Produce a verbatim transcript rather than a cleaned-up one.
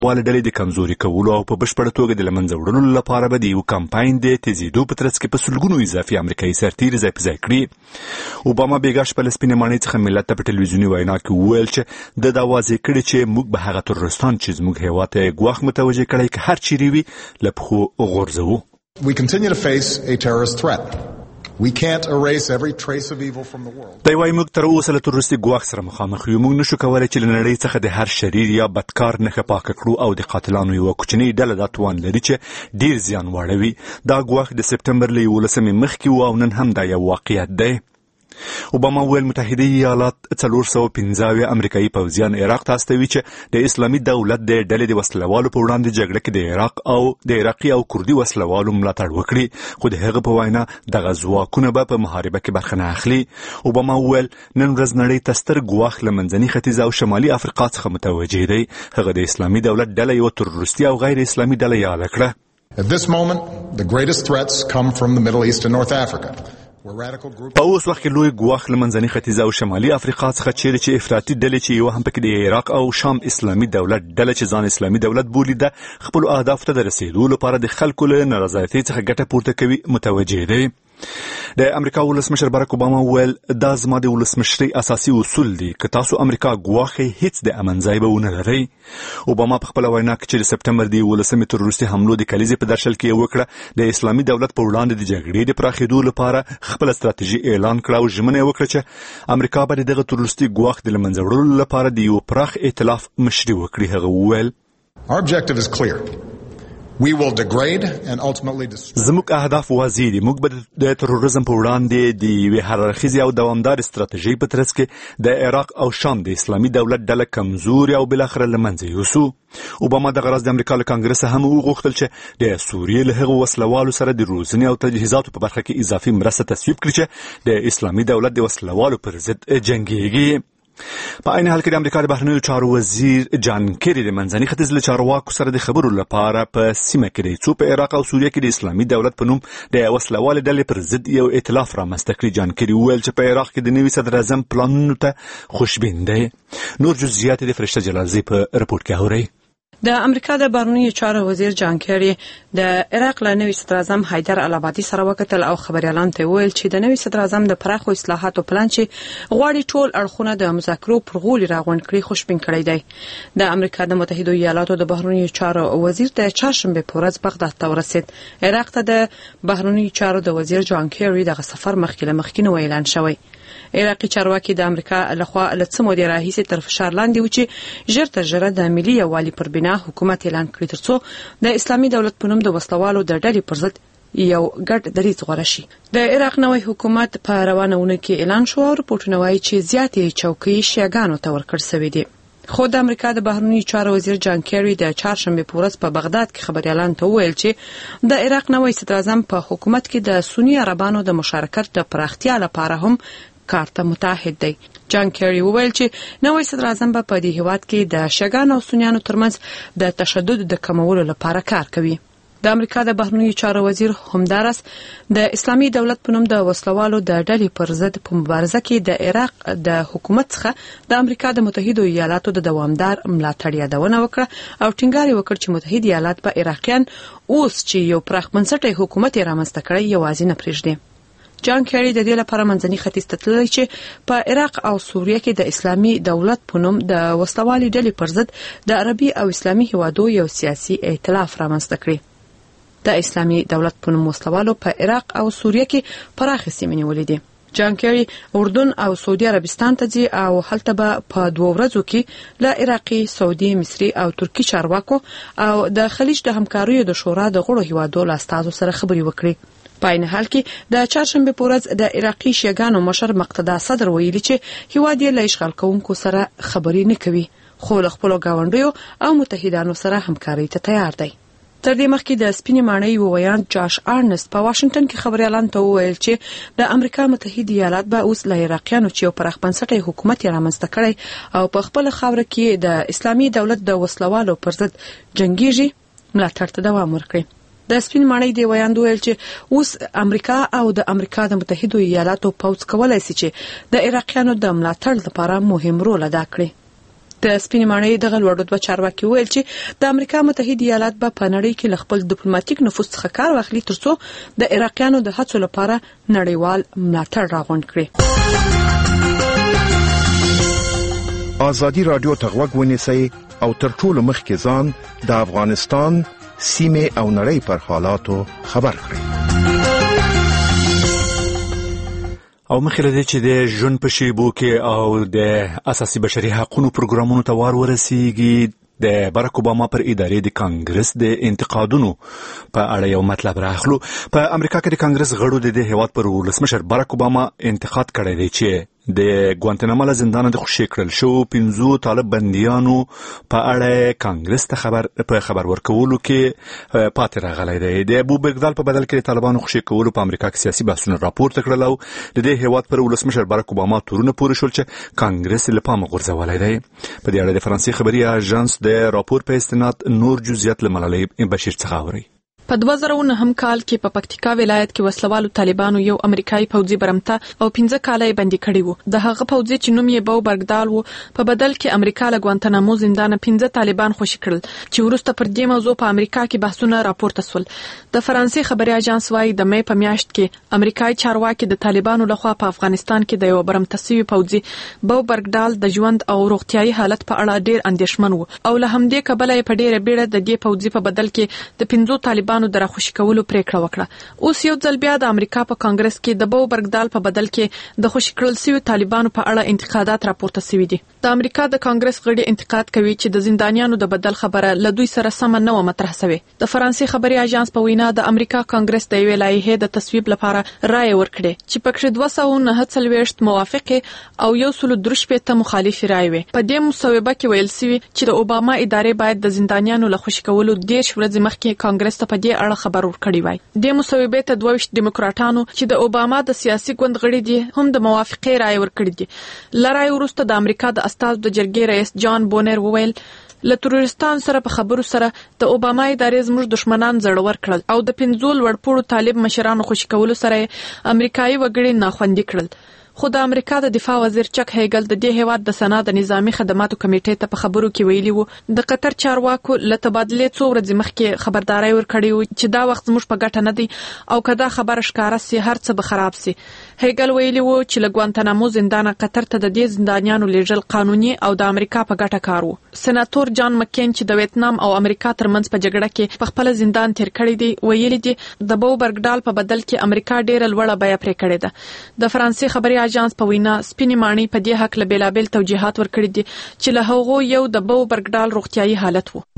واله ډلې د کمزوري کولو او په بشپړه توګه د لمنځه وړلو لپاره به د یو کمپاین د تیزیدو په ترڅ کې په سلګونو اضافي امریکایي سرتیري ځای په ځای کړي. اوباما بیګا شپه له سپینې ماڼۍ څخه ملت ته په ټلویزیوني وینا کې وویل چې د دا واضح کړي چې موږ به هغه تروریستان چې زموږ هېواد ته ګواښ متوجه کړی که هر چیرې وي له پښو غورځوو. We continue to face a terrorist threat. We can't erase every trace of evil from the world. دا وايي موږ تر اوسه له تروریستي ګواښ سره مخامخ یو. موږ نشو کولای چې له نړۍ څخه د هر شریر یا بدکار نښه پاکه کړو او د قاتلانو یوه کوچنۍ ډله دا توان لري چې ډیر زیان واړوي. دا ګواښ د سپتمبر له یولسمې مخکې و او نن هم دا یو واقعیت دی. اوباما ویل متحده ایالات څلور سوه پنځه اویا امریکایي پوځیان عراق ته استوي چې د اسلامي دولت د ډلې د وسلوالو په وړاندې جګړه کې د عراق او د عراقي او کردي وسلوالو ملاتړ وکړي، خو د هغه په وینا دغه ځواکونه به په محاربه کې برخه نه اخلي. اوباما ویل نن ورځ نړۍ ته ستر ګواښ له منځني ختیځ او شمالي افریقا څخه متوجه دی. هغه د اسلامي دولت ډله یوه تروریستي او غیر اسلامي ډله یاده کړه. At this moment, the greatest threats come from the Middle East and North Africa. په اوس وخت کې لوی ګواښ له منځني ختیځ او شمالي افریقا څخه چیرې چې افراطي ډلې چې یوه هم پکې د عراق او شام اسلامي دولت ډله چې ځان اسلامي دولت بولي ده خپلو اهدافو ته د رسېدو لپاره د خلکو له نارضایتۍ څخه ګټه پورته کوي متوجه دی. د امریکا ولسمشر باراک اوباما ویل دا زما د ولسمشرۍ اساسي اصول دي، که تاسو امریکا ګواښئ هیڅ د امن ځای به ونه لرئ. اوباما په خپله وینا کې چې د سپتمبر د یولسمې تروریستي حملو د کلیزې په درشل کې یې وکړه د اسلامي دولت په وړاندې د جګړې د پراخېدو لپاره خپله ستراتیژي اعلان کړه او ژمنه یې وکړه چې امریکا به د دغه تروریستي ګواښ د له منځه وړلو لپاره د یو پراخ ائتلاف مشري وکړي. هغه وویل Our objective is clear. We will degrade and ultimately destroy. زموږ اهداف واضح دي. موږ به د تروریزم په وړاندې د یوې هررخیزې او دوامدارې ستراتیژۍ په ترڅ کې د عراق او شام د اسلامي دولت ډله کمزوري او بالاخره له منځه یوسو. اوباما دغه ورځ د امریکا له کانګرس هم وغوښتل چې د سوریې له هغو وسلوالو سره د روزنې او تجهیزاتو په برخه کې اضافي مرسته تصویب کړي چې د اسلامي دولت د وسلوالو پر ضد جنګیږي. په عین حال کې د امریکا د بهرنیو چارو وزیر جان کیری د منځني ختیځ له چارواکو سره د خبرو لپاره په سیمه کې دی څو په عراق او سوریه کې د اسلامي دولت په نوم د وسلوالې ډلې پر ضد یو ائتلاف رامنځته کړي. جان کیری وویل چې په عراق کې د نوي صدر اعظم پلانونو ته خوشبین دی. نور جزئیات د فرشته جلالزی په رپورټ کې اورئ. د امریکا د بهرنیو چارو وزیر جان کیری د عراق له نوي صدر اعظم حیدر العبادي سره وکتل او خبريالان ته ویل چې د نوي صدر اعظم د پراخو اصلاحاتو پلان چې غواړي ټول اړخونه د مذاکرو پر غولي راغونډ کړي خوشبین کړی دی. د امریکا د متحده ایالاتو د بهرنیو چارو وزیر د چهارشنبه په ورځ بغداد ته ورسید. عراق ته د بهرنیو چارو د وزیر جان کیری دغه سفر مخکې له مخکې نو اعلان شوی. عراقي چارواکي د امریکا لخوا له څه مودې راهیسې تر فشار لاندې و چې ژر تر ژره د ملي یووالي پر بنا حکومت اعلان کړي ترڅو د اسلامي دولت په نوم د وسلوالو د ډلې پر ضد یو ګډ دریځ غوره شي. د عراق نوی حکومت په روانه اونۍ کې اعلان شو او رپورټونه وایي چې زیاتې چوکۍ شیعاګانو ته ورکړل شوې دي. خو د امریکا د بهرنیو چارو وزیر جان کیری د چهارشنبه په ورځ په بغداد کې خبريالان ته وویل چې د عراق نوی صدر اعظم په حکومت کې د سنی عربانو د مشارکت د پراختیا لپاره هم کارته متحد دی. جان کیری وویل چې نوی صدر اعظم په دې هیواد کې د شګانو او سنیانو ترمنځ د تشدد د کمولو لپاره کار کوي. د امریکا د بهرنیو چارو وزیر همدارس د اسلامي دولت په نوم د وسلوالو د ډلې پر ضد په مبارزه کې د عراق د حکومت څخه د امریکا د متحده ایالاتو د دوامدار ملاتړ یادونه وکړه او ټینګار وکړ چې متحده ایالات په عراقیان اوس چې یو پراخ بنسټه حکومت رامنځته کړی یوازې نه پرېږدي. جان کیری د دې لپاره منځني ختیځ ته تللی چې په عراق او سوریه کې د اسلامي دولت په نوم د وسلوالي ډلې پر ضد د عربي او اسلامي هیوادو یو سیاسي ائتلاف رامنځته کړي. د اسلامي دولت په نوم وسلوالو په عراق او سوریه کې پراخې سیمې نیولې دي. جان کیری اردن او سعودي عربستان ته ځي او هلته به په دوه ورځو کې له عراقي، سعودي، مصري او ترکی چارواکو او د خلیج د همکاریو د شورا د غړو هیوادو له استازو سره خبرې وکړي. په عین حال کې د چهارشنبه په ورځ د عراقي شیعاګانو مشر مقتدا صدر ویلي چې هیواد یې له اشغال کوونکو سره خبرې نه کوي خو له خپلو ګاونډیو او متحدانو سره همکارۍ ته تیار دی. تر دې مخکې د سپینې ماڼۍ وویان جاش آرنست په واشنگټن کې خبريالان ته وویل چې د امریکا متحده ایالات به اوس له عراقیانو چې یو پراخ بنسټه حکومت یې رامنځته کړی او په خپل خاوره کې د اسلامي دولت د وسلوالو پر ضد جنګیږي ملاتړ ته دوام ورکړي. د سپین ماڼۍ دی ویاند ویل چې اوس امریکا او د امریکا د متحده ایالاتو پوځ کولای شي چې د عراقیانو د ملاتړ لپاره مهم رول ادا کړي. د سپینې ماڼۍ دغه لوړ رتبه چارواکي وویل چې د امریکا متحده ایالات به په نړۍ کې له خپل ډیپلوماټیک نفوذ څخه کار واخلي ترڅو د عراقیانو د هڅو لپاره نړیوال ملاتړ راغونډ کړي. ازادي رادیو ته غوږ ونیسئ او تر ټولو مخکې ځان د افغانستان سیمې او نړۍ پر حالاتو خبر کړئ. او مخکې له دې چې د ژوند په شیبو کې او د اساسي بشري حقوقو پروګرامونو ته وار ورسیږي، د باراک اوباما پر ادارې د کانګرس د انتقادونو په اړه یو مطلب راخلو. په امریکا کې د کانګرس غړو د دې هیواد پر ولسمشر باراک اوباما انتقاد کړی دی چې د ګوانتنامو له زندان د خوشي کړل شو پنځو طالب بنديانو په اړه کانګرس ته خبر په خبر ورکولو کې پاتې راغلی دی. د ابو بغداد په بدل کې طالبانو خوشي کولو په امریکا کې سیاسي بحثونه راپورته کړل او د دې هیواد پر ولسمشر باراک اوباما تورونه پورې شول چې کانګرس له پامه غورځولای دی. په دې اړه د فرانسې خبري اژانس د راپور په استناد نور جزئیات له ملالۍ بشیر څخه اوري. په دوه زره او نهم کال کې په پکتیکا ولایت کې وسلوالو طالبانو یو امریکایي پوځي برمته او پنځه کاله یې بندي کړی وو. د هغه پوځي چې نوم یې بو برګدال وو په بدل کې امریکا له ګوانتنامو زندان پنځه طالبان خوشي کړل چې ورسته پر دې موضوع په امریکا کې بحثونه راپورته شول. د فرانسې خبري اژانس وايي د مې په میاشت کې امریکایي چارواکي د طالبانو لخوا په افغانستان کې د یو برمته سوي پوځي بو برګدال د ژوند او روغتيایي حالت په اړه ډېر اندېښمن وو او له همدې کبله یې په ډېره بیړه د دې پوځي په بدل کې د پنځو طالبانو د راخوشي کولو پریکړه وکړه. اوس یو ځل بیا د امریکا په کانګرس کې د بو برګدال په بدل کې د خوشي کړل شوی طالبانو په اړه انتقادات راپورته شوي دي. د امریکا د کانګرس غړي انتقاد کوي چې د زندانیانو د بدل خبره له دوی سره سم نه و مطرح شوی. د فرانسې خبري اژانس په وینا د امریکا کانګرس د یوې لایحې د تصویب لپاره رائے ورکړي چې پکې دوه سوه او نهه څلوېښت موافقه او یو سل درش پېته مخالف رائے وي. په دې مصوبه کې ویل شوی چې د اوباما ادارې باید د زندانیانو له خوشي کولو ډېر ورځې مخکې کانګرس ته په دې اړه خبر ورکړي وای. د مصوبې ته دوه ویشت دیموکراتانو چې د اوباما د سیاسي ګوند غړي دي هم د موافقه رائے ورکړي دي. لړای وروسته د امریکا د استازو د جرګې رئیس جان بونر وویل له تروریستانو سره په خبرو سره د اوباما ادارې زموږ دشمنان زړور کړل او د پنځو لوړپوړو طالب مشرانو خوشي کولو سره امریکایي وګړي ناخوندي کړل. خو د امریکا د دفاع وزیر چک هیګل د دې هیواد د سنا د نظامی خدماتو کمیټې ته په خبرو کې ویلي وو د قطر چارواکو له تبادلې څو ورځې مخکې خبرداري ورکړې و چې دا وخت زموږ په ګټه نه دی او کدا خبره ښکارا سي هر څه به خراب سي. هیګل ویلي وو چې له ګوانتنامو زندان قطر ته د دې زندانیانو لیږل قانوني او د امریکا په ګټه کار وو. سېناتور جان مکین چې د ویتنام او امریکا ترمنځ په جګړه کې په خپل زندان تیر کړی دی ویلي دي د بو برګدال په بدل کې امریکا ډېر لوړه بیه پرې کړې ده. د فرانسې خبري اژانس په وینا سپینې ماڼۍ په دې حق له بیلابل توجیهات ورکړي دي چې له هغو یو د بو برګدال روغتيایي حالت وو.